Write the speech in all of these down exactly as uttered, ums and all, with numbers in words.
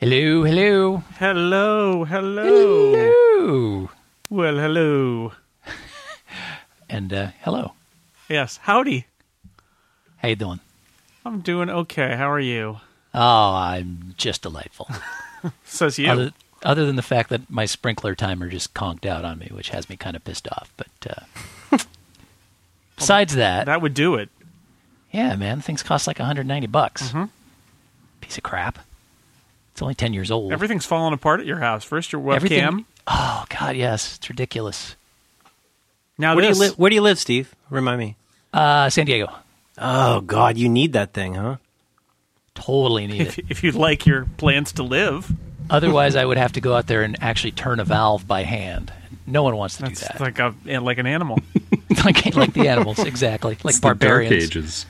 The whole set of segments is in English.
Hello, hello. Hello, hello. Hello. Well, hello. And uh, hello. Yes, howdy. How you doing? I'm doing okay. How are you? Oh, I'm just delightful. Says you. Other, other than the fact that my sprinkler timer just conked out on me, which has me kind of pissed off. But uh, besides that, That would do it. yeah, man, things cost like one hundred ninety bucks. Mm-hmm. Piece of crap. It's only ten years old. Everything's falling apart at your house. First your webcam. Everything- Oh, God, yes. It's ridiculous. Now Where do this. you live? Where do you live, Steve? Remind me. Uh, San Diego. Oh God, you need that thing, huh? Totally need if, it. if you'd like your plants to live. Otherwise, I would have to go out there and actually turn a valve by hand. No one wants to That's do that. like a like an animal. like, like the animals, exactly. Like It's barbarians. the Dark Ages.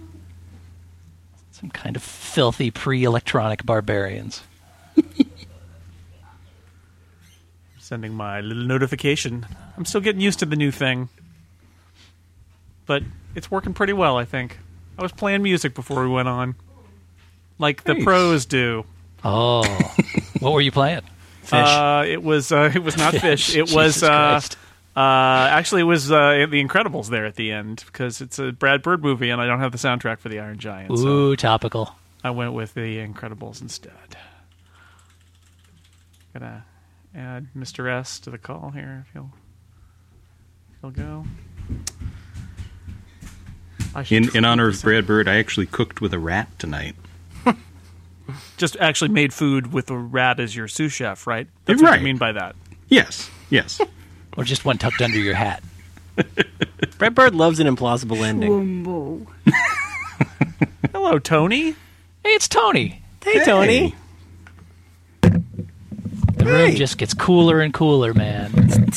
Some kind of filthy pre-electronic barbarians. Sending my little notification. I'm still getting used to the new thing. But it's working pretty well, I think. I was playing music before we went on. Like the Nice. pros do. Oh. What were you playing? Fish. Uh, it was uh, it was not Fish. It was Jesus uh, Christ. uh, actually it was uh, The Incredibles there at the end because it's a Brad Bird movie and I don't have the soundtrack for the Iron Giant. So Ooh, topical. I went with The Incredibles instead. Gonna add Mister S to the call here if he'll if he'll go. I should In tweet in honor of this. Brad Bird, I actually cooked with a rat tonight. Just actually made food with a rat as your sous chef, right? That's what Right. you mean by that. Yes, yes. Or just one tucked under your hat. Brad Bird loves an implausible ending. Wumbo. Hello, Tony. Hey, it's Tony. Hey, Tony. The room just gets cooler and cooler, man.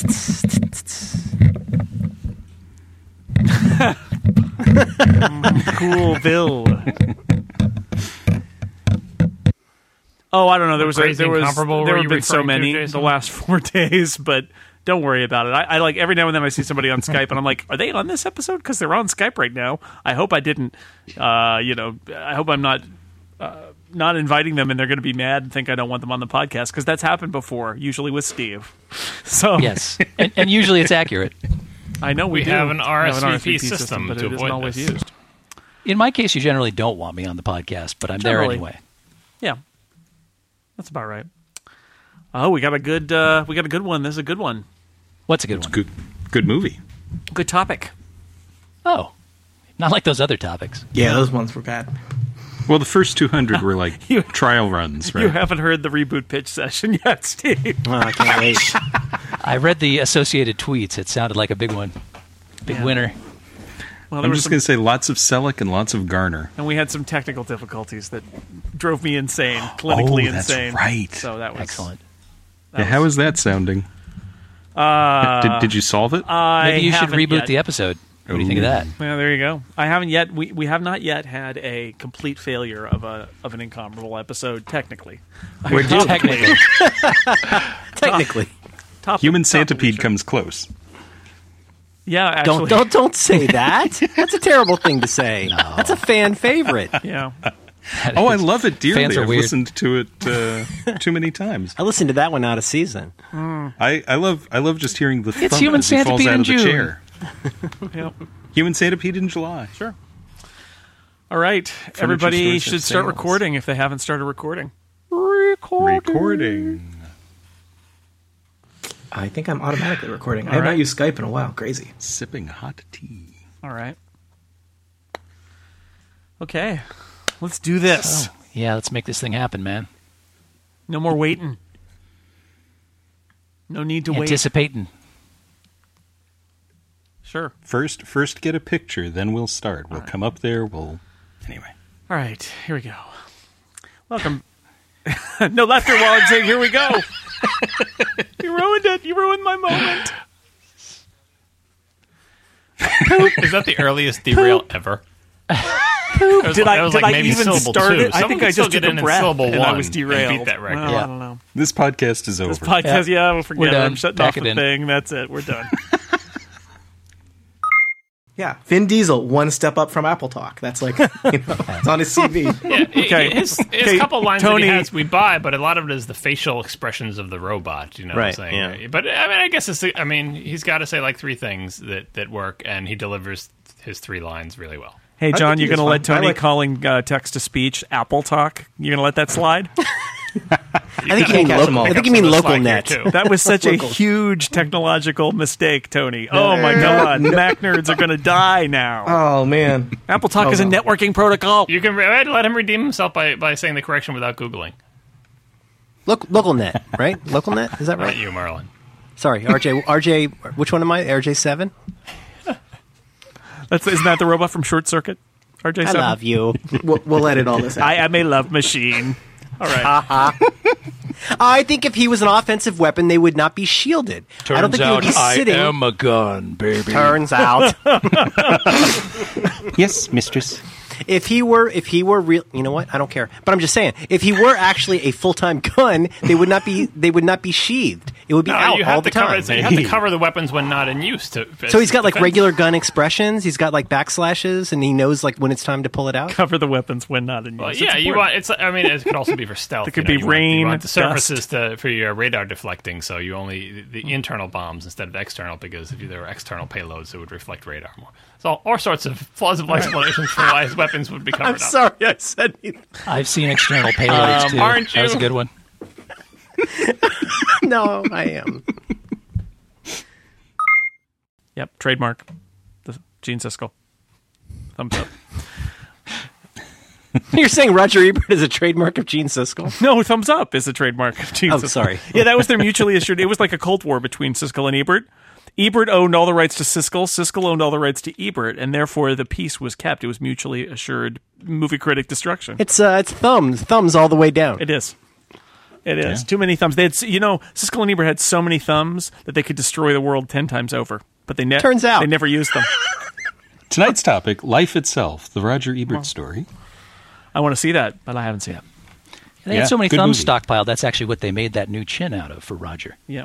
Cool Bill. Oh, I don't know. There was a, Crazy there was Incomparable there were have you been so referring to, many Jason? the last four days, but don't worry about it. I, I like every now and then I see somebody on Skype and I'm like, are they on this episode? Because they're on Skype right now. I hope I didn't. Uh, you know, I hope I'm not. Uh, not inviting them and they're going to be mad and think I don't want them on the podcast because that's happened before, usually with Steve. So Yes. And, and usually it's accurate. I know we, We do have an have R S V P system but to it isn't avoid always this. used. In my case, you generally don't want me on the podcast, but I'm there Generally. anyway. Yeah, that's about right. Oh, we got a good uh, we got a good one. This is a good one. What's a good It's one? good, good movie. Good topic. Oh. Not like those other topics. Yeah, those ones were bad. Well, the first two hundred were like You- trial runs, right? You haven't heard the reboot pitch session yet, Steve. Oh, I can't wait. I read the associated tweets. It sounded like a big one. Big Yeah. winner. Well, there I'm was just some, going to say lots of Selleck and lots of Garner. and we had some technical difficulties that drove me insane, clinically Oh, that's insane. right. So that was Excellent. That Yeah, was, how is that sounding? Uh, did, did you solve it? I Maybe you should haven't reboot yet. the episode. What do you think of Ooh. that? Well, there you go. I haven't yet. We we have not yet had a complete failure of a of an incomparable episode. Technically, We're due. Technically, Technically, top Human top centipede feature. comes close. Yeah, actually, don't don't don't say that. That's a terrible thing to say. That's a fan favorite. Yeah, Oh, I love it dearly. Fans are I've weird. listened to it uh, too many times. I listened to that one out of season. I, I love I love just hearing the It's thump Human as he falls Centipede out in of the June. chair. yeah. Human Centipede in July. Sure. All right, everybody stores have should start sales. recording if they haven't started recording. Recording. I think I'm automatically recording. I All have right. not used Skype in a while. Crazy. Sipping hot tea. All right. Okay, let's do this. Oh, yeah, let's make this thing happen, man. No more waiting. No need to wait. Anticipating. Sure. First, first get a picture, then we'll start. We'll come up there. We'll anyway. All right, here we go. Welcome. No laughter while I'm saying, here we go. You ruined it. You ruined my moment. Is that the earliest derail ever? It was Did like- I, it was did like I maybe even syllable start two. it? I Someone think could I still just get took in a in breath syllable and I one was and derailed. beat that record. Well, Yeah. I don't know. This podcast is over. This podcast, yeah, we'll forget We're it. done. I'm shutting Pack off it the in. thing. That's it. We're done. Yeah, Vin Diesel, one step up from Apple Talk. That's like, you know, it's on his C V. Yeah, Okay. his, his Okay, couple lines Tony- that he has we buy, but a lot of it is the facial expressions of the robot. You know Right, what I'm saying? yeah. But I mean, I guess it's. I mean, he's got to say like three things that that work, and he delivers his three lines really well. Hey, I John, think you're he going to is let fine. I Tony like- calling uh, text to speech Apple Talk? You're going to let that slide? I think you mean catch them local. all. I think you mean local net. Too. That was such a huge technological mistake, Tony. Oh, my God. Mac nerds are going to die now. Oh, man. Apple Talk Oh, is a no. networking protocol. You can re- let him redeem himself by, by saying the correction without googling. Loc- local net, right? Local net, is that Not right? you, Merlin. Sorry, R J. R J. Which one am I? R J seven. That's, isn't that the robot from Short Circuit? R J I seven? love you. We'll, we'll edit all this out. I am a love machine. All right. I think if he was an offensive weapon, they would not be shielded. I don't think they would be sitting. a gun, baby. Turns out, Yes, mistress. if he were, if he were real, you know what? I don't care. But I'm just saying, if he were actually a full time gun, they would not be. They would not be sheathed. It would be No, out you all have the to cover. time. So you have to cover the weapons when not in use. To, So he's got like defense. regular gun expressions. He's got like backslashes, and he knows like when it's time to pull it out. Cover the weapons when not in use. Well, It's yeah, you important. want. It's. I mean, it could also be for stealth. It could you know, be you want- rain, You want the dust. surfaces to, for your radar deflecting, so you only the internal bombs instead of external, because if there were external payloads, it would reflect radar more. So all sorts of plausible explanations for why his weapons would be covered I'm up. sorry, I said. I've seen external payloads Um, too. aren't That was a you? good one. No, I am. Yep, trademark. The Gene Siskel. Thumbs up. You're saying Roger Ebert is a trademark of Gene Siskel? No, thumbs up is a trademark of Gene Oh, Siskel. sorry. Yeah, that was their mutually assured. It was like a Cold War between Siskel and Ebert. Ebert owned all the rights to Siskel. Siskel owned all the rights to Ebert, and therefore the peace was kept. It was mutually assured movie critic destruction. It's uh, it's thumbs, thumbs all the way down. It is. It is. Yeah. Too many thumbs. They had, s- you know, Siskel and Ebert had so many thumbs that they could destroy the world ten times over. But they, ne- Turns out. they never used them. Tonight's topic, life itself, the Roger Ebert story. I want to see that, but I haven't seen it. They Yeah, had so many good thumbs movie. stockpiled. That's actually what they made that new chin out of for Roger. Yeah.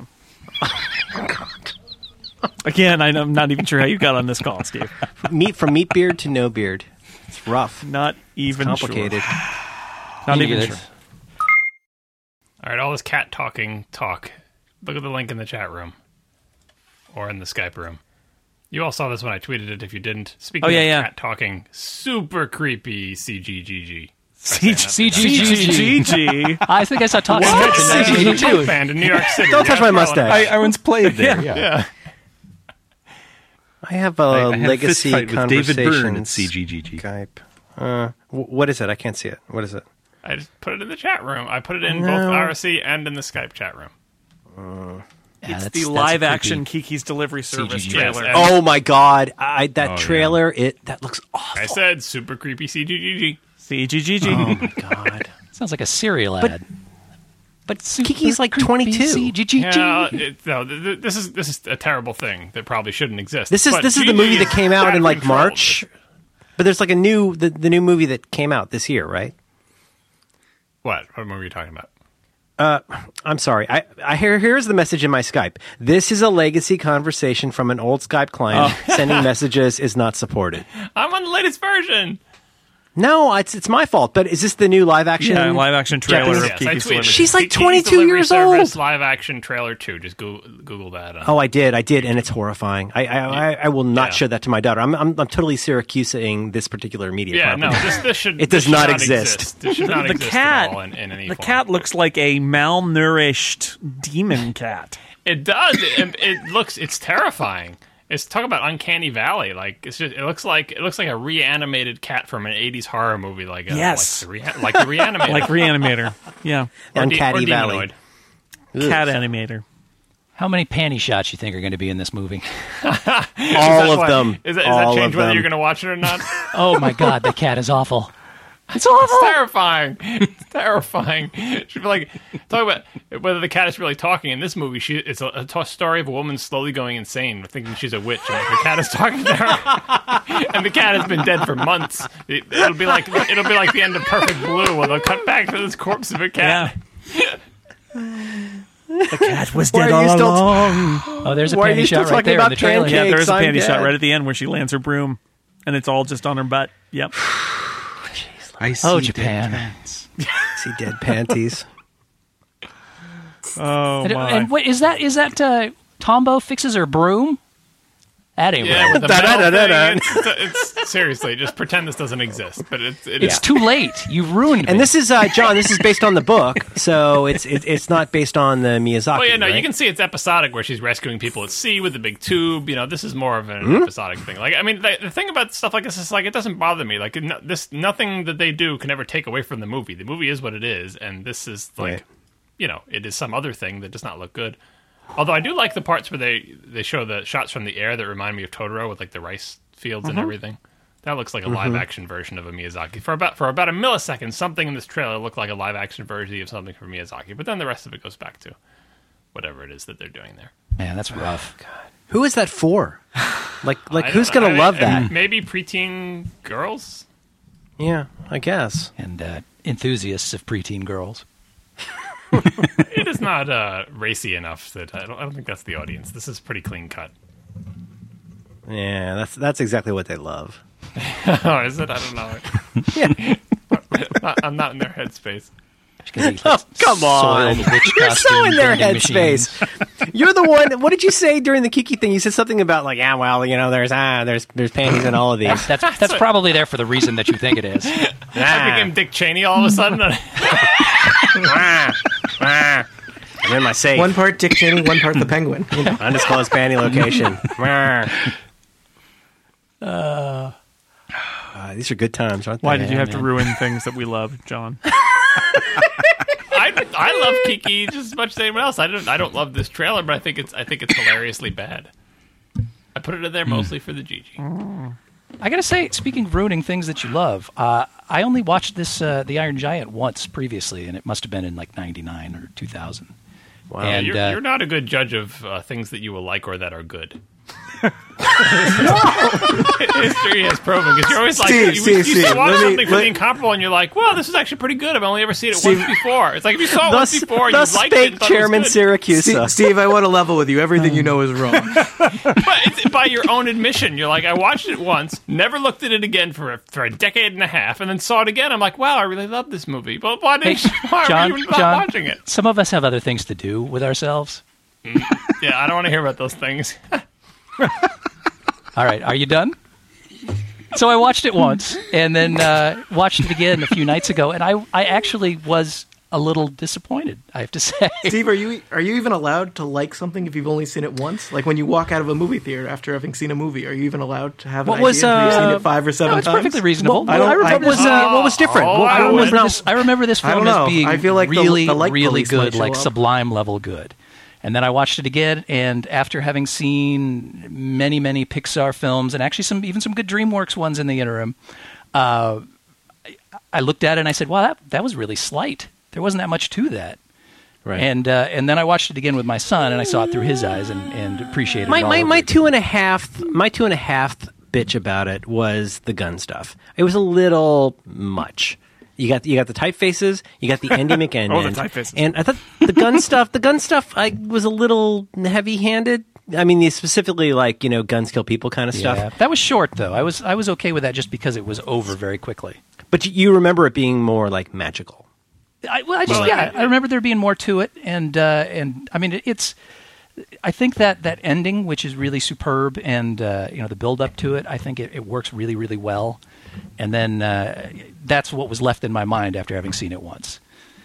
Again, I'm not even sure how you got on this call, Steve. Meat from meat beard to no beard. It's rough. Not even Complicated. sure. Not You even get sure. it. All right, all this cat talking talk. Look at the link in the chat room or in the Skype room. You all saw this when I tweeted it. If you didn't, speaking Oh, yeah, of yeah. cat talking, super creepy C G G G. C C G G G G G. I think I saw Talk What? Smack in nineteen It's a punk eighty-two. band in New York City. Don't touch Yeah, my mustache. I, I once played there. Yeah. Yeah. I have a I, I had legacy a fist fight with conversation. David Byrne at C G G G. Skype. Uh, w- what is it? I can't see it. What is it? I just put it in the chat room. I put it in No. both R S C and in the Skype chat room. Yeah, It's that's- the that's a live creepy- action Kiki's Delivery Service C G G. trailer. Yes, Oh my god! I that Oh, yeah. trailer. It that looks awful. I said super creepy C G G G. C G G G. Oh my god! Sounds like a cereal ad. But Kiki's like twenty-two. C G G G. Yeah, it, no, th- th- this is this is a terrible thing that probably shouldn't exist. This is But this is the G G movie that came out in like controlled. March. But there's like a new the, the new movie that came out this year, right? What? What movie are you talking about? I'm sorry. I, I here here's the message in my Skype. This is a legacy conversation from an old Skype client. Sending messages is not supported. I'm on the latest version. No, it's it's my fault. But is this the new live action? Yeah, live action trailer Japanese- of Yes, I Kiki's tweeted. Delivery. She's like Kiki's twenty-two Delivery years Service old. Live action trailer two. Just Google, Google that. Uh, Oh, I did, I did, and it's horrifying. I I, I, I will not Yeah. show that to my daughter. I'm I'm, I'm totally Syracusing this particular media. yeah, no, property. this, this should. It this does should not not exist. This should not The exist cat, at all in, in any the form. cat looks like a malnourished demon cat. It does. It, it looks. It's terrifying. It's talk about uncanny valley. Like it's just. It looks like it looks like a reanimated cat from an eighties horror movie. Like a, Yes. like the, rea- like the reanimator, Like Reanimator. Yeah. or de- Uncatty or Valley. Demonoid. Cat Animator. How many panty shots you think are going to be in this movie? all That's of why- them. Is that, does all that change of whether them. you're going to watch it or not? Oh my God, the cat is awful. It's It's awful. terrifying. It's terrifying. She'd be like, talk about whether the cat is really talking. In this movie, she it's a, a t- story of a woman slowly going insane, thinking she's a witch, and the cat is talking to her. And the cat has been dead for months. It, it'll be like it'll be like the end of Perfect Blue, where they'll cut back to this corpse of a cat. Yeah. The cat was Why dead are you all still- along. Oh, there's a Why are you panty still shot right talking there in about the trailer. pancakes? Yeah, there is a I'm panty shot dead. right at the end where she lands her broom, and it's all just on her butt. Yep. I see Oh, dead Japan. cats. See dead panties. Oh And, my. and wait, is that is that uh, Tombo fixes her broom? That ain't Yeah, right. with the Da, da, metal da, da, thing, it's, it's seriously just pretend this doesn't exist. But it's it It's is- too late. You've ruined me. And this is uh, John. This is based on the book, so it's it, it's not based on the Miyazaki. Oh yeah, no, right? you can see it's episodic where she's rescuing people at sea with the big tube. You know, this is more of an Hmm? episodic thing. Like, I mean, the, the thing about stuff like this is like it doesn't bother me. Like, no, this nothing that they do can ever take away from the movie. The movie is what it is, and this is like, Right. you know, it is some other thing that does not look good. Although I do like the parts where they they show the shots from the air that remind me of Totoro with like the rice fields Mm-hmm. and everything. That looks like a live action version of a Miyazaki. For about for about a millisecond, something in this trailer looked like a live action version of something from Miyazaki. But then the rest of it goes back to whatever it is that they're doing there. Man, that's rough. Who is that for? Like like I who's don't know. gonna I mean, love uh, that? Maybe preteen girls. Yeah, I guess. And uh, enthusiasts of preteen girls. It is not uh, racy enough that I don't, I don't think that's the audience. This is pretty clean cut. Yeah, that's that's exactly what they love. Oh, is it? I don't know. Not- I'm not in their headspace. Oh, come on. Soiled witch You're so costume in their vending machines. headspace. You're the one. What did you say during the Kiki thing? You said something about like, yeah, well, you know, there's ah, there's there's panties in all of these. That's that's probably there for the reason that you think it is. I Ah, became Dick Cheney all of a sudden. ah, ah. I'm in my safe. One part Dick Cheney, one part the Penguin. You know? Undisclosed panty location. uh, these are good times, aren't they? Why did you have to man. ruin things that we love, John? I, I love Kiki just as much as anyone else. I don't I don't love this trailer, but I think it's I think it's hilariously bad. I put it in there mostly for the Gigi. I gotta say, speaking of ruining things that you love, uh, I only watched this uh, The Iron Giant once previously, and it must have been in like ninety-nine or two thousand. Wow. And you're, uh, you're not a good judge of uh, things that you will like or that are good. History has proven because you're always like Steve, you, Steve, you Steve, watch let me- something for let- the incomparable and you're like, well, this is actually pretty good. I've only ever seen it Steve- once before. It's like if you saw it Thus, once before, thus you liked it. spake And thought Chairman it was good. Syracuse. Steve, Steve, I want to level with you. Everything you know is wrong. But it's by your own admission. You're like, I watched it once, never looked at it again for a, for a decade and a half, and then saw it again. I'm like, wow, I really love this movie. But why, did you, why John, are you not John, watching it? some of us have other things to do with ourselves. Yeah, I don't want to hear about those things. All right, are you done? So I watched it once, and then uh, watched it again a few nights ago, and I I actually was a little disappointed, I have to say. Steve, are you are you even allowed to like something if you've only seen it once? Like when you walk out of a movie theater after having seen a movie, are you even allowed to have an What was, idea if you've seen uh, it five or seven No, it's times? perfectly reasonable. Well, I don't- I remember I- what was uh, what was different. Oh, what, I what don't was remember not? this, I remember this I film don't know. as being I feel like the- really, the light really police might good, show like up. Sublime level good. And then I watched it again, and after having seen many, many Pixar films, and actually some even some good DreamWorks ones in the interim, uh, I looked at it and I said, "Wow, that that was really slight. There wasn't that much to that." Right. And uh, and then I watched it again with my son, and I saw it through his eyes, and, and appreciated my it all my, over my again. two and a half my two and a half bitch about it was the gun stuff. It was a little much. You got you got the typefaces, you got the Andy McEnroe. Oh, the typefaces. And I thought the gun stuff, the gun stuff, I was a little heavy-handed. I mean, the specifically like you know, guns kill people kind of Yeah, stuff. that was short though. I was I was okay with that just because it was over very quickly. But you, you remember it being more like magical. I, well, I just Well, yeah, it- I remember there being more to it, and uh, and I mean it, it's. I think that that ending, which is really superb, and uh, you know the build up to it, I think it, it works really really well. And then uh, that's what was left in my mind after having seen it once.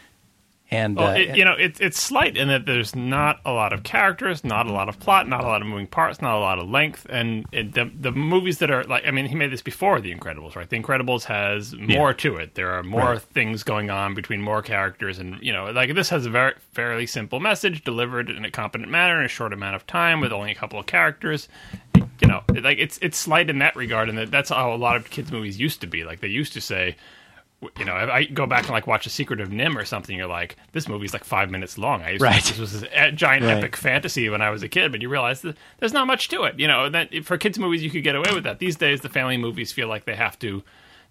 And Well, uh, it, you know, it, it's slight in that there's not a lot of characters, not a lot of plot, not a lot of moving parts, not a lot of length, and it, the the movies that are like, I mean, he made this before The Incredibles, right? The Incredibles has more to it. There are more things going on between more characters, and you know, like this has a very fairly simple message delivered in a competent manner in a short amount of time with only a couple of characters. You know, like it's it's slight in that regard, and that that's how a lot of kids' movies used to be. Like they used to say. You know, if I go back and like watch A Secret of Nim or something, you're like, this movie's like five minutes long. I used Right. to think this was a giant Right. epic fantasy when I was a kid, but you realize that there's not much to it. You know, that for kids' movies you could get away with that. These days, the family movies feel like they have to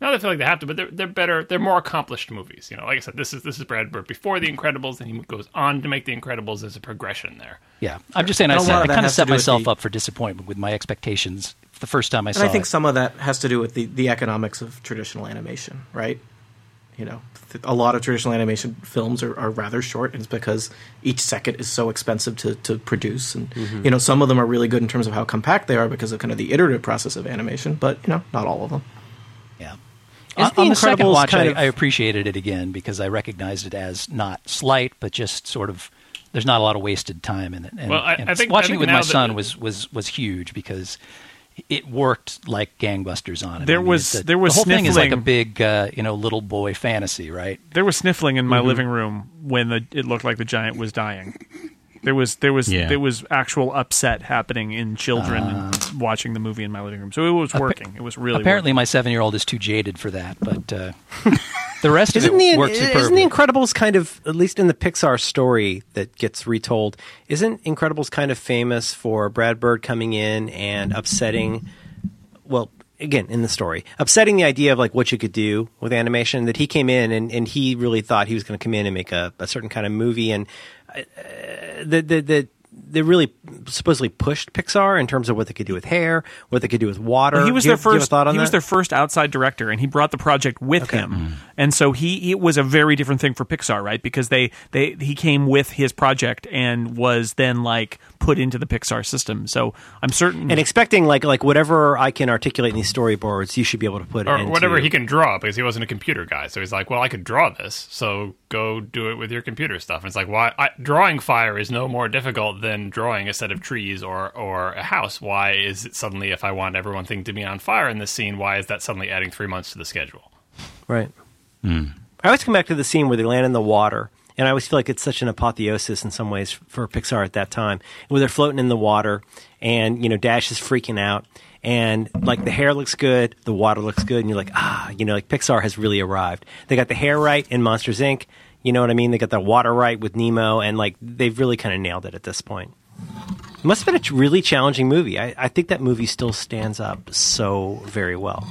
Now they feel like they have to, but they're they're better. They're more accomplished movies. You know, like I said, this is this is Brad Bird before The Incredibles, and he goes on to make The Incredibles. There's a progression there. Yeah, I'm just saying. I, And a set, lot I of that kind of has to set do with myself the- up for disappointment with my expectations the first time I And saw I think it. some of that has to do with the, the economics of traditional animation, right? You know, th- a lot of traditional animation films are, are rather short, and it's because each second is so expensive to, to produce. And, Mm-hmm. you know, some of them are really good in terms of how compact they are because of kind of the iterative process of animation, but, you know, not all of them. Yeah. Is On, The on the second Incredibles watch, kind I, of- I appreciated it again because I recognized it as not slight, but just sort of. There's not a lot of wasted time in it. And, Well, I- and I think- watching I think it with now my that- son was, was, was huge because it worked like gangbusters on it. There I mean, was- it's a- there was the whole thing is like a sniffling. big uh, you know little boy fantasy, right? There was sniffling in my Mm-hmm. living room when the, it looked like the giant was dying. There was there was Yeah. there was actual upset happening in children Uh. and watching the movie in my living room. So it was working. It was really Apparently, working. my seven-year-old is too jaded for that, but uh, the rest of Isn't it the, works isn't superbly. the Incredibles kind of, at least in the Pixar story that gets retold, isn't Incredibles kind of famous for Brad Bird coming in and upsetting, well, again, in the story, upsetting the idea of like what you could do with animation, that he came in and, and he really thought he was going to come in and make a, a certain kind of movie, and uh, the, the, the, they really supposedly pushed Pixar in terms of what they could do with hair, what they could do with water. Well, he was Do you- their do you have a first. thought on He was that? their first outside director, and he brought the project with Okay. him. And so he it was a very different thing for Pixar, right? Because they they he came with his project and was then like put into the Pixar system. So I'm certain. And expecting like like whatever I can articulate in these storyboards, you should be able to put it Or into whatever he can draw, because he wasn't a computer guy. So he's like, well, I could draw this, so go do it with your computer stuff. And it's like, why? I, drawing fire is no more difficult than drawing a set of trees or, or a house. Why is it suddenly, if I want everyone thing to be on fire in this scene, why is that suddenly adding three months to the schedule? Right. I always come back to the scene where they land in the water, and I always feel like it's such an apotheosis in some ways for Pixar at that time, where they're floating in the water, and you know Dash is freaking out, and like the hair looks good, the water looks good, and you're like, ah, you know, like Pixar has really arrived. They got the hair right in Monsters Incorporated. You know what I mean? They got the water right with Nemo, and like they've really kind of nailed it at this point. It must have been a really challenging movie. I, I think that movie still stands up so very well.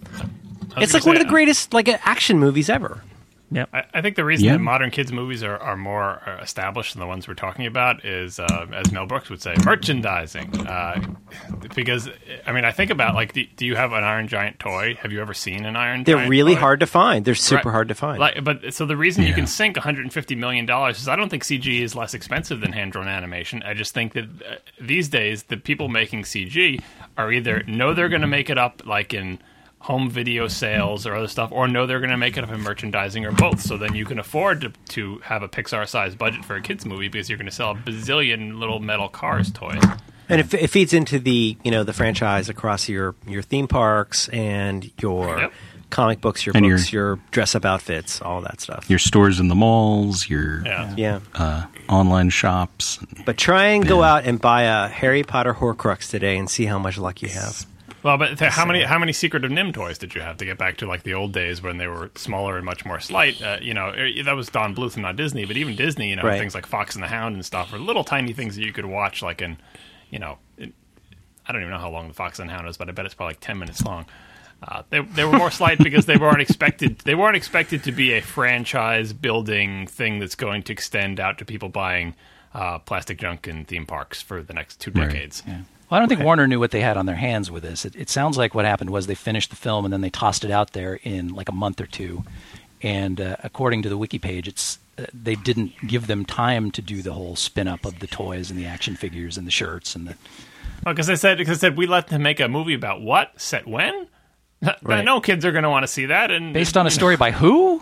I was It's like gonna one of say, the greatest like action movies ever. yeah. I, I think the reason Yeah. that modern kids' movies are, are more uh, established than the ones we're talking about is, uh, as Mel Brooks would say, merchandising. Uh, because, I mean, I think about, like, do, do you have an Iron Giant toy? Have you ever seen an Iron They're Giant really toy? hard to find. They're super Right. hard to find. Like, but so the reason you Yeah. can sink one hundred fifty million dollars is I don't think C G is less expensive than hand drawn animation. I just think that uh, these days the people making C G are either know they're going to make it up like in home video sales or other stuff, or know they're going to make it up in merchandising, or both. So then you can afford to, to have a Pixar-sized budget for a kids movie because you're going to sell a bazillion little metal cars toys. and it, it feeds into the you know the franchise across your your theme parks and your Yep. comic books, your And books, your, dress up outfits, all that stuff. Your stores in the malls, your Yeah. Yeah, uh, online shops. but try and go out and buy a Harry Potter Horcrux today and see how much luck you have. Well, but th- how many how many Secret of Nim toys did you have to get back to like the old days when they were smaller and much more slight? Uh, you know, eh, that was Don Bluth and not Disney, but even Disney, you know, Right. things like Fox and the Hound and stuff were little tiny things that you could watch, like in, you know, in, I don't even know how long the Fox and the Hound is, but I bet it's probably like ten minutes long. Uh, they they were more slight because they weren't expected they weren't expected to be a franchise building thing that's going to extend out to people buying uh, plastic junk in theme parks for the next two Right. decades. Yeah. Well, I don't think Warner knew what they had on their hands with this. It, it sounds like what happened was they finished the film and then they tossed it out there in like a month or two. And uh, according to the wiki page, it's uh, they didn't give them time to do the whole spin up of the toys and the action figures and the shirts and the. Well, because they said because they said we let them make a movie about what set when. Right. No kids are going to want to see that, and Based on a story by who?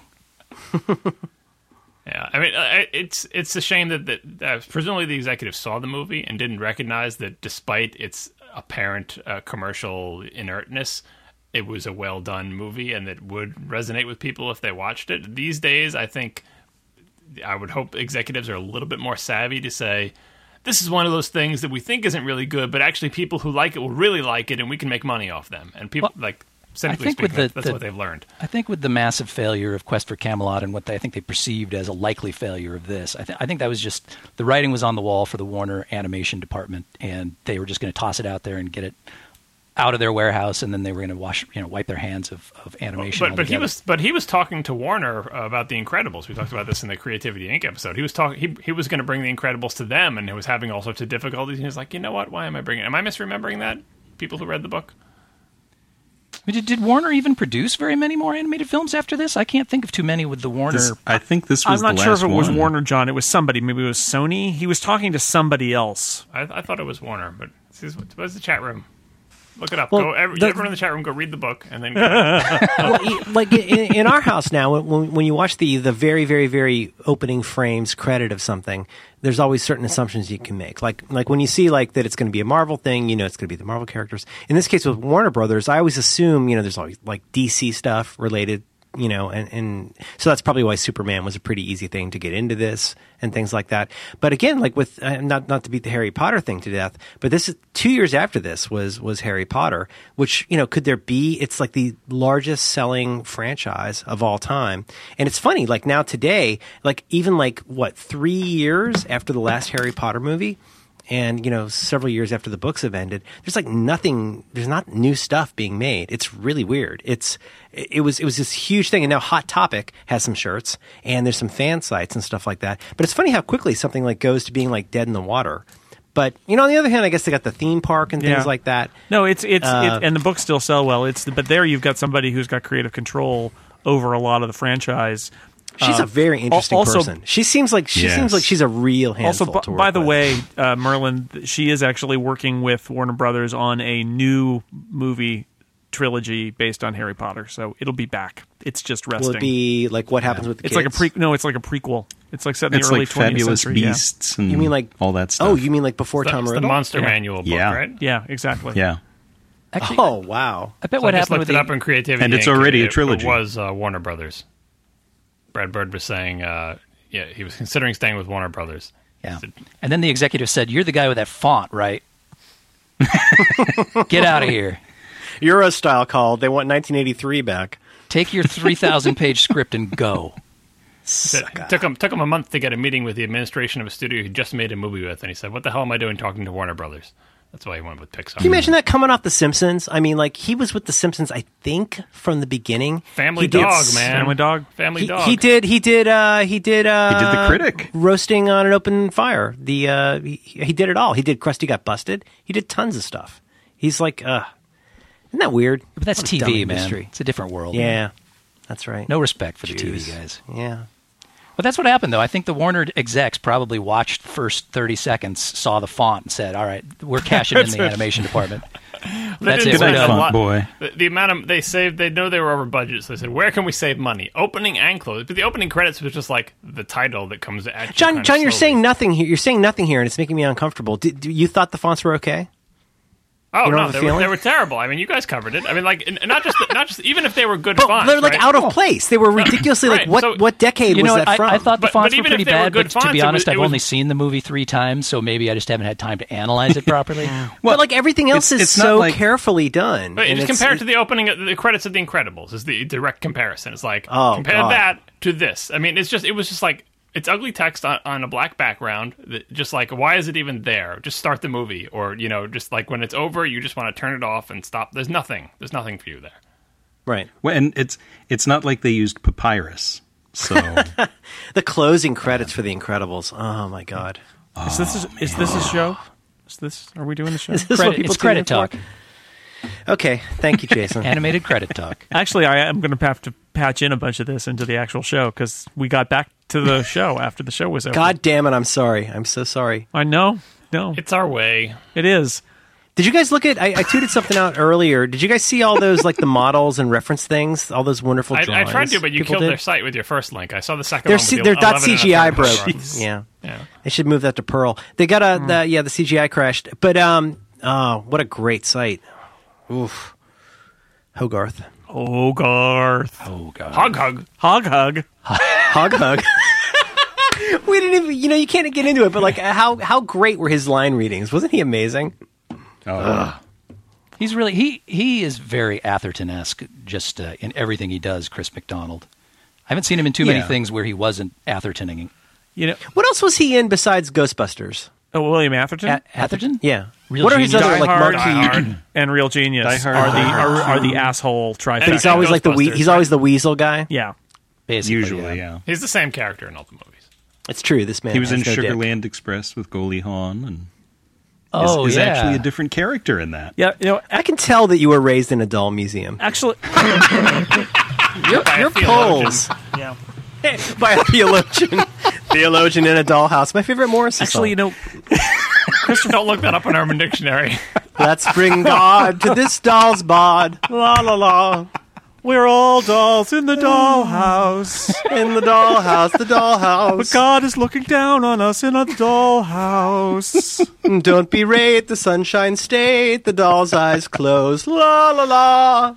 yeah, I mean, uh, it's it's a shame that, that uh, presumably the executives saw the movie and didn't recognize that despite its apparent uh, commercial inertness, it was a well done movie and that would resonate with people if they watched it. These days, I think I would hope executives are a little bit more savvy to say, this is one of those things that we think isn't really good, but actually people who like it will really like it, and we can make money off them. And people, Well, like, simply think with speaking, the- that's the- what they've learned. I think with the massive failure of Quest for Camelot and what they, I think they perceived as a likely failure of this, I, th- I think that was just the writing was on the wall for the Warner animation department, and they were just going to toss it out there and get it out of their warehouse, and then they were going to wash, you know, wipe their hands of, of animation. But but he altogether. was but he was talking to Warner about the Incredibles. We talked about this in the Creativity Incorporated episode. He was talking. He he was going to bring the Incredibles to them, and he was having all sorts of difficulties. And he was like, you know what? Why am I bringing? Am I misremembering that? People who read the book. Did, did Warner even produce very many more animated films after this? I can't think of too many with the Warner. This, I think this I'm was not the sure last if it was one. Warner, John. It was somebody. Maybe it was Sony. He was talking to somebody else. I, I thought it was Warner, but this is, what's the chat room? Look it up. Well, go, every, the- everyone in the chat room, go read the book, and then. Go. well, y- like in, in our house now, when, when you watch the the very, very, very opening frames credit of something, there's always certain assumptions you can make. Like like when you see like that it's going to be a Marvel thing, you know it's going to be the Marvel characters. In this case with Warner Brothers, I always assume you know there's always like D C stuff related. You know, and, and so that's probably why Superman was a pretty easy thing to get into this and things like that. But again, like with uh, not not to beat the Harry Potter thing to death, but this is two years after this was was Harry Potter, which you know could there be? It's like the largest selling franchise of all time, and it's funny. Like now today, like even like what three years after the last Harry Potter movie. And, you know, several years after the books have ended, there's like nothing, there's not new stuff being made. It's really weird. It's, it was, it was this huge thing. And now Hot Topic has some shirts and there's some fan sites and stuff like that. But it's funny how quickly something like goes to being like dead in the water. But, you know, on the other hand, I guess they got the theme park and things Yeah. like that. No, it's it's Uh, it, and the books still sell well. It's but there you've got somebody who's got creative control over a lot of the franchise. She's Um, a very interesting also- person. She seems like, she Yes. seems like she's a real handful Also, to b- work by the with. way, uh, Merlin, she is actually working with Warner Brothers on a new movie trilogy based on Harry Potter. So it'll be back. It's just resting. Will it be like what happens with the it's kids? like a pre. No, it's like a prequel. It's like set in It's the early like twentieth Fabulous century. yeah. Beasts and You mean like all that stuff. Oh, you mean like before It's the, Tom it's the Riddle? Monster Yeah. Manual book, Yeah. right? Yeah, exactly. Yeah. Actually, Oh, wow. I bet So what I just happened looked with it the, up in Creativity, And it's Inc, already a it- trilogy. It was uh, Warner Brothers. Brad Bird was saying, uh, yeah, he was considering staying with Warner Brothers. yeah. He said, And then the executive said, "You're the guy with that font, right? Get out of here. Euro style called. They want nineteen eighty-three back. Take your three thousand page script and go." It took him took him a month to get a meeting with the administration of a studio he just made a movie with, and he said, "What the hell am I doing talking to Warner Brothers?" That's why he went with Pixar. Can you imagine that coming off The Simpsons? I mean, like, he was with The Simpsons, I think, from the beginning. Family He did Dog, s- man. Family Dog. Family He, Dog. he did, he did, uh, he did, uh, He did The Critic. Roasting on an Open Fire. The, uh, he, he did it all. He did Krusty Got Busted. He did tons of stuff. He's like, uh, isn't that weird? But that's What a T dumb V, man. industry. It's a different world. Yeah, that's right. No respect for the Jews. T V guys. Yeah. But that's what happened, though. I think the Warner execs probably watched the first thirty seconds, saw the font, and said, "All right, we're cashing in the animation department." They That's didn't it. Good We're spend night, a done. font lot- boy. The, the amount of they saved, they know they were over budget, so they said, "Where can we save money?" Opening and close, but the opening credits was just like the title that comes at you. John, kind of John, you're slowly. saying nothing here. You're saying nothing here, and it's making me uncomfortable. Did, do you thought the fonts were okay? Oh You don't no, have a they were, feeling? they were terrible. I mean, you guys covered it. I mean, like, and not just not just even if they were good But fonts, they're like right? out of place. They were ridiculously Right, like, what so- what decade You know, was what, that from? I, I thought the But- fonts but were even if pretty they were bad, good but to fonts, be it was- honest, it I've was- only seen the movie three times, so maybe I just haven't had time to analyze it properly. but like everything else it's- is it's not so like- carefully done. But and just it's- compare it to the opening, of the credits of The Incredibles is the direct comparison. It's like Oh, compare God. that to this. I mean, it's just it was just like it's ugly text on, on a black background. That just like why is it even there? Just start the movie, or you know, just like when it's over, you just want to turn it off and stop. There's nothing. There's nothing for you there. right. Well, and it's it's not like they used papyrus. So The closing credits for The Incredibles. Oh my god. Is this is, is this a show? Is this? Are we doing the show? Is this Credit- what people it's credit tune in for? talk. Okay, thank you, Jason. Animated credit talk. Actually, I am going to have to patch in a bunch of this into the actual show because we got back to the show after the show was over. God damn it! I'm sorry. I'm so sorry. I know. No, It's our way. it is. Did you guys look at? I, I tweeted something out earlier. Did you guys see all those like the models and reference things? All those wonderful I, I drawings. tried to, but you people killed did? their site with your first link. I saw the second They're one. C- with they're the dot eleven and a C G I third broke. paragraph. Yeah. Yeah. They should move that to Pearl. They got a the, yeah the C G I crashed, but um oh what a great site. Oof, Hogarth, Oh, Garth. Oh god. Hug hug. Hog hug. Hog hug. We didn't even you know you can't get into it, but like how how great were his line readings? Wasn't he amazing? oh, He's really he he is very Atherton-esque just uh, in everything he does. Chris McDonald. I haven't seen him in too many Yeah. things where he wasn't Athertoning. You know, What else was he in besides Ghostbusters? Oh, William Atherton A- Atherton? Yeah. Real what are his Genius. other Die like Hard. marquee? Die Hard. and Real Genius Die Hard. are the Die Hard. are, are the asshole trifecta. And He's always like the we- Ghostbusters, he's always the weasel guy. yeah. Basically, Usually, yeah. He's the same character in all the movies. It's true. This man. He was in has no dick. Sugarland Express with Goldie Hawn, and Oh, is, is yeah. actually a different character in that. Yeah, you know, I can tell that you were raised in a doll museum. actually, Your, By a your theologian. polls yeah. by a theologian. Theologian in a dollhouse. My favorite Morrissey Actually, you song. know, Christopher, don't look that up in Urban Dictionary. Let's bring God to this doll's bod. La la la. we're all dolls in the dollhouse. In the dollhouse, the dollhouse. God is looking down on us in a dollhouse. Don't berate the Sunshine State. The doll's eyes closed. La la la.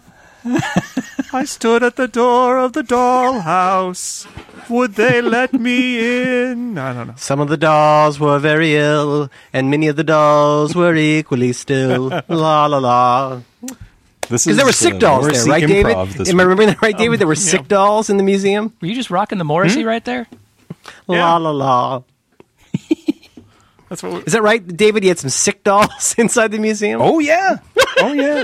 I stood at the door of the dollhouse. Would they let me in? I don't know. Some of the dolls were very ill, and many of the dolls were equally still. La la la. This Because there were sick uh, dolls there, Morrissey right, David? Improv this Am I week. remembering that right, David? There were sick dolls in the museum. Were you just rocking the Morrissey right there? La la la. That's what. We, Is that right, David? You had some sick dolls inside the museum. Oh yeah, oh yeah.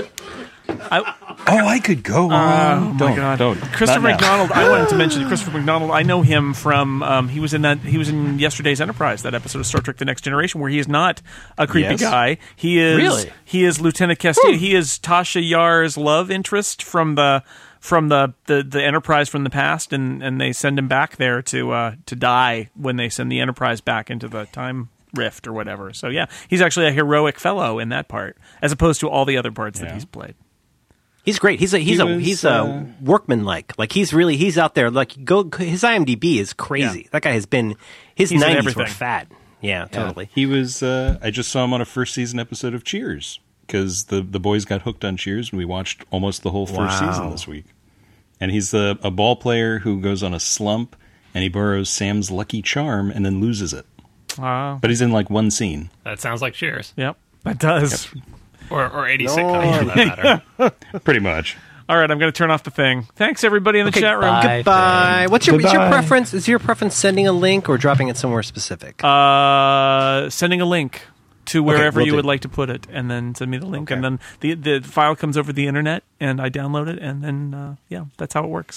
I, Oh, I could go on. Oh my don't, God! don't. Christopher Not now. McDonald. I wanted to mention Christopher McDonald. I know him from. Um, he was in that. He was in Yesterday's Enterprise, that episode of Star Trek: The Next Generation, where he is not a creepy Yes. guy. He is. Really? He is Lieutenant Castillo. He is Tasha Yar's love interest from the from the, the, the Enterprise from the past, and, and they send him back there to uh, to die when they send the Enterprise back into the time rift or whatever. So yeah, he's actually a heroic fellow in that part, as opposed to all the other parts that Yeah. he's played. He's great. He's a he's He a was, he's uh, a workman-like. Like he's really he's out there. Like go his IMDb is crazy. Yeah. That guy has been his He's in nineties were everything. fat. Yeah, totally. He was. Uh, I just saw him on a first season episode of Cheers because the the boys got hooked on Cheers, and we watched almost the whole first Wow. season this week. And he's a, a ball player who goes on a slump, and he borrows Sam's lucky charm and then loses it. Wow. But he's in like one scene. That sounds like Cheers. Yep, that does. Or, or eighty No. sitcoms, for that matter. Pretty much. All right, I'm going to turn off the thing. Thanks, everybody in the Okay, chat room. bye. Bye. What's your, what's your Goodbye. preference? Is your preference sending a link or dropping it somewhere specific? Uh, sending a link to wherever will you do. would like to put it, and then send me the link, Okay. and then the the file comes over the internet, and I download it, and then uh, yeah, that's how it works.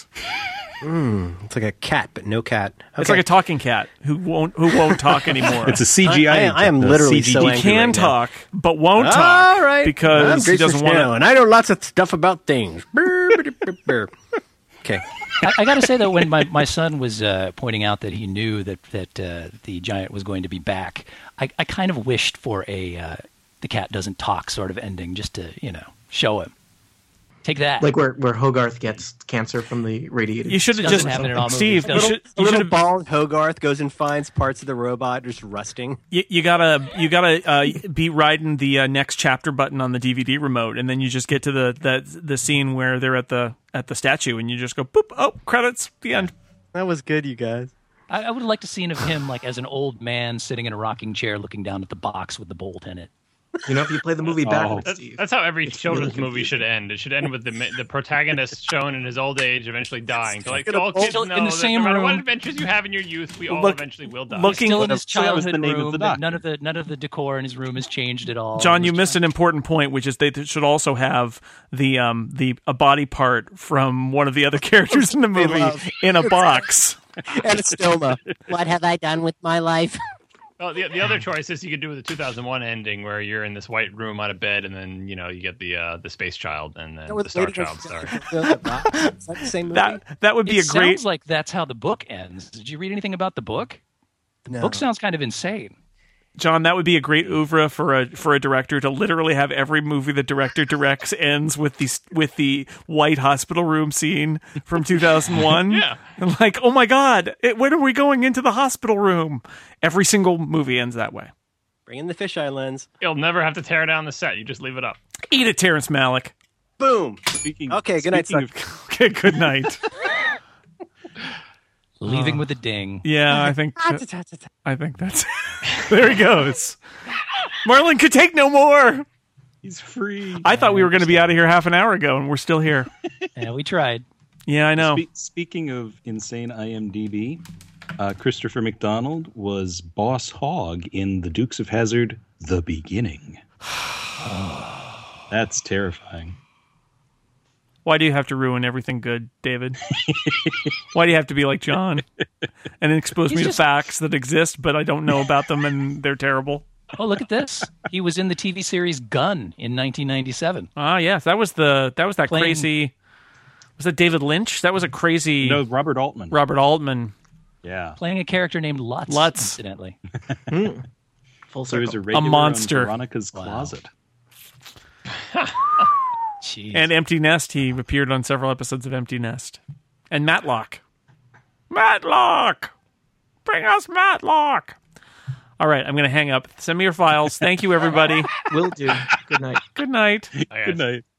It's like a cat, but no cat. Okay. It's like a talking cat who won't who won't talk anymore. It's a C G I. I- I am a literally C G so D. angry. he can right now. talk, but won't talk All right. because I'm he Jason doesn't want Snell, to. and I know lots of stuff about things. Brr, brr, brr, brr. Okay. I, I got to say that when my, my son was uh, pointing out that he knew that that uh, the giant was going to be back, I, I kind of wished for a uh, the cat doesn't talk sort of ending, just to you know show him. Take that. Like where, where Hogarth gets cancer from the radiated. You should have Doesn't just happen in all Steve. movies, You does it? should A you little should have bald Hogarth goes and finds parts of the robot just rusting. You, you gotta, you gotta uh, be riding the uh, next chapter button on the D V D remote, and then you just get to the that the scene where they're at the at the statue, and you just go boop. Oh, credits. The end. That was good, you guys. I, I would like to see of him like as an old man sitting in a rocking chair, looking down at the box with the bolt in it. You know, if you play the movie backwards, That's, Steve. that's how every children's really movie should end. It should end with the ma- the protagonist shown in his old age, eventually dying. So, like Still all kids in know the that same no matter what room. adventures you have in your youth, we all Look- eventually will die. looking- Still in his So that was the childhood name of room. the but doc. None of the none of the decor in his room has changed at all. John, It you was missed just- an important point, which is they th- should also have the um the a body part from one of the other characters in the movie love. in a box. And Stoma. What have I done with my life? Well, the, the other choice is you could do with the two thousand one ending where you're in this white room out of bed, and then you know you get the uh, the space child and then the star child star. Is that the same movie? That that would be It a great. sounds like that's how the book ends. Did you read anything about the book? The No. book sounds kind of insane. John, that would be a great oeuvre for a for a director to literally have every movie the director directs ends with the with the white hospital room scene from two thousand one. Yeah. And like, oh my God, it, when are we going into the hospital room? Every single movie ends that way. Bring in the fisheye lens. You'll never have to tear down the set. You just leave it up. Eat it, Terrence Malick. Boom. Speaking, Okay, good night, speaking son. of- Okay, good night. Leaving with a ding. Yeah, I think I think that's there he goes. Marlon could take no more. he's free. I thought we were going to be out of here half an hour ago, and we're still here. Yeah, we tried. Yeah, I know. Spe- speaking of insane IMDb, Uh, Christopher McDonald was Boss Hogg in The Dukes of Hazzard: The Beginning. Oh, that's terrifying. Why do you have to ruin everything good, David? Why do you have to be like John and expose He's me just- to facts that exist, but I don't know about them and they're terrible? Oh, look at this. He was in the T V series Gun in nineteen ninety-seven. Ah, yes, that was the that was that Playing- crazy. Was that David Lynch? That was a crazy No, Robert Altman. Robert Altman. Yeah. Playing a character named Lutz, Lutz. incidentally. Full So he was circle. a regular monster. on Veronica's Closet. Jeez. And Empty Nest, he appeared on several episodes of Empty Nest. And Matlock. Matlock! Bring us Matlock! All right, I'm going to hang up. Send me your files. Thank you, everybody. Will do. Good night. Good night. Good night.